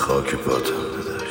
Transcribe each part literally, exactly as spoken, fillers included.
خاک پاتم داداش.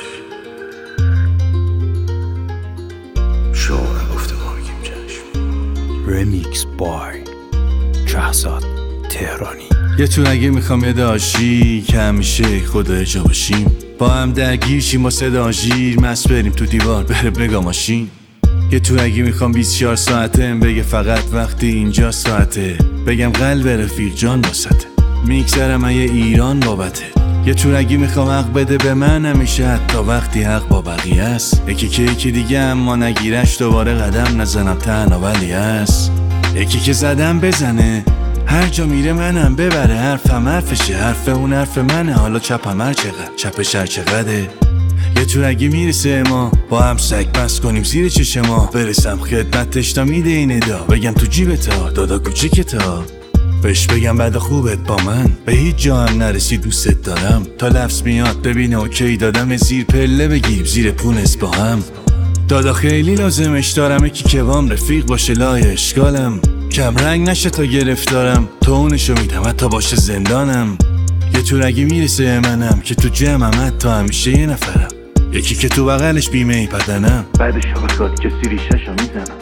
شما نگفته ما بگیم چشم. رمیکس بای شهزاد تهرانی. یه تو اگه میخوام یه داشی که همیشه خدا جا باشیم، با هم درگیر شیم با صدا ژیر، مست بریم تو دیوار بره بگا ماشین. یه تو اگه میخوام بیست و چهار ساعته بگه فقط وقتی اینجا ساعته، بگم قلب رفیق جان واسطه، میگذرم یه ایران بابته. یه تو اگه میخوام حق بده به من همیشه، حتی وقتی حق با بقیه است. یکی که یکی دیگه اما نگیرش دوباره قدم نزنم تنها ولی هست. یکی که زدم بزنه هر جا میره منم ببره، حرفم حرفشه حرف اون حرف منه، حالا چپم هر چقدر چپش هر چقدره. یه تو اگه میرسه ما با هم سگ بس کنیم زیر چشم ما، برسم خدمتش تا میده این ادا، بگم تو جیبتا دادا کوچیکتا، بهش بگم بعد خوبت با من به هیچ جا هم نرسی دوستت دارم، تا لفظ میاد ببینه اوکی دادم زیر پله بگیریم زیر پونس با هم. دادا خیلی لازمش دارم یکی که وام رفیق باشه لای اشکالم، کم رنگ نشه تا گرفتارم، تو اونشو میدم حتی باشه زندانم. یه تو اگه میرسه منم که تو جمعم حتی همیشه یه نفرم، یکی که تو بغلش بیمه ای بدنم، بعدش بخواد که سیری ششو میزنم.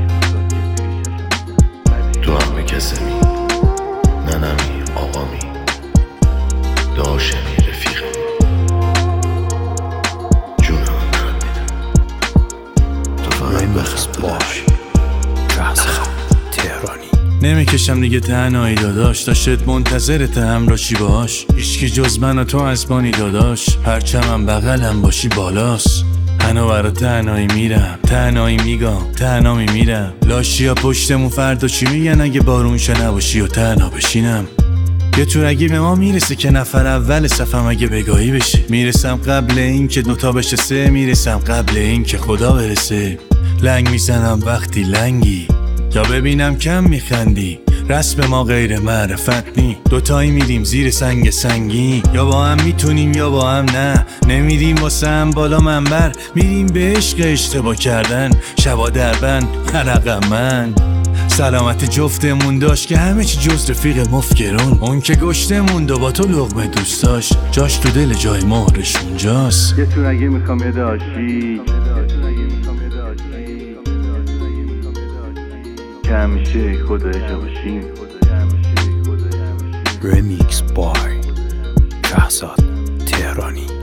تو هم به کسمی ننمی آقامی داشمی رفیقمی، جونم برات میدم تو فقط بخم داداش. شهزاد تهرانی. نمیکشم دیگه تنهایی داداش، داشت منتظرت همراهی باش، هیچکی جز من و تو اسبانی داداش، هرچمم بغلم باشی بالاست. هنو برا تنهایی میرم تنهایی میگم تنها میمیرم، لاشی ها پشتمون فردا چی میگن اگه بارونش نباشی و تنها بشینم. یه تو اگه به ما میرسه که نفر اول صفم اگه بگاهی بشه، میرسم قبل این که دوتا بشه سه، میرسم قبل این که خدا برسه. لنگ میزنم وقتی لنگی یا ببینم کم میخندی، رسم ما غیر معرفت نی، دوتایی میریم زیر سنگ سنگی، یا با هم میتونیم یا با هم نه، نمیریم واسه هم بالا منبر، میریم به عشق اشتباه کردن، شبا دربند حرقم من. سلامت جفتمون داشت که همه چی جز رفیق مفکرون، اون که گشتمون دو با تو لقمه دوست داشت، جاش تو دل جای مهرش اونجاست. یه تو اگه میخوام یه داشی که همیشه خدا جا باشیم. رمیکس بای شهزاد تهرانی.